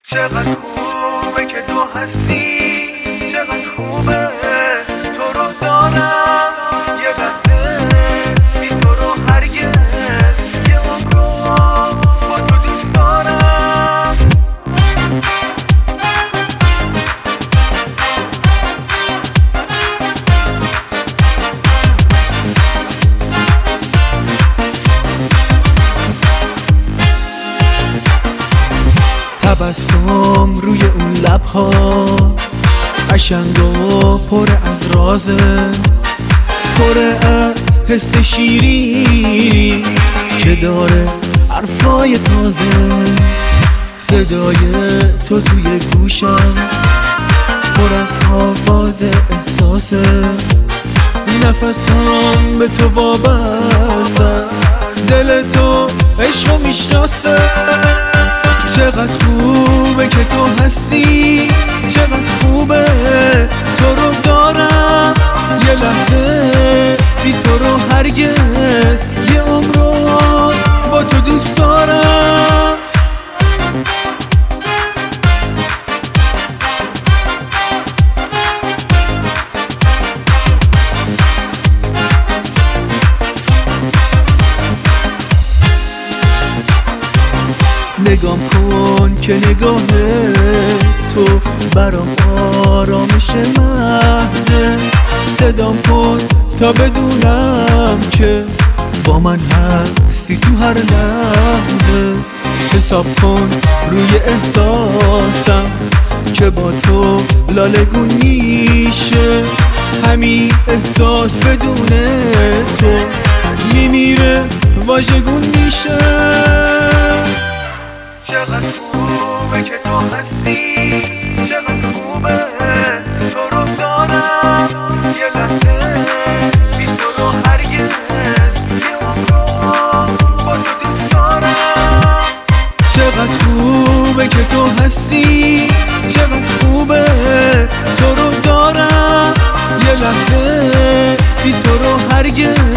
چقدر خوبه که تو هستی، چقدر خوبه تو رو دارم. یه لحظه بی تو رو هرگز، یه عمر رو با تو دوست دارم. تبسم روی اون لبها قشنگ و پر از رازه، پر از حس شیرین که داره حرفای تازه. صدای تو توی گوشم پر از آواز احساسه، نفسم به تو وابسته است، دل تو عشقو میشناسه. چقدر خوبه که تو هستی، چقدر خوبه تو رو دارم. یه لحظه بی تو رو هرگز، یه عمر رو با تو دوست دارم. نگام کن که نگاه تو برام آرامش محضه. صدام کن تا بدونم که با من هستی تو هر لحظه. حساب کن روی احساسم که با تو لالگون میشه. همین احساس بدون تو میمیره، واژگون میشه. چقدر خوبه که تو هستی، چقدر خوبه تو رو دارم. یه لحظه بی تو رو هرگز، یه عمر رو با تو دوست دارم. چقدر خوبه که تو هستی، چقدر خوبه تو رو دارم. یه لحظه بی تو رو هرگز،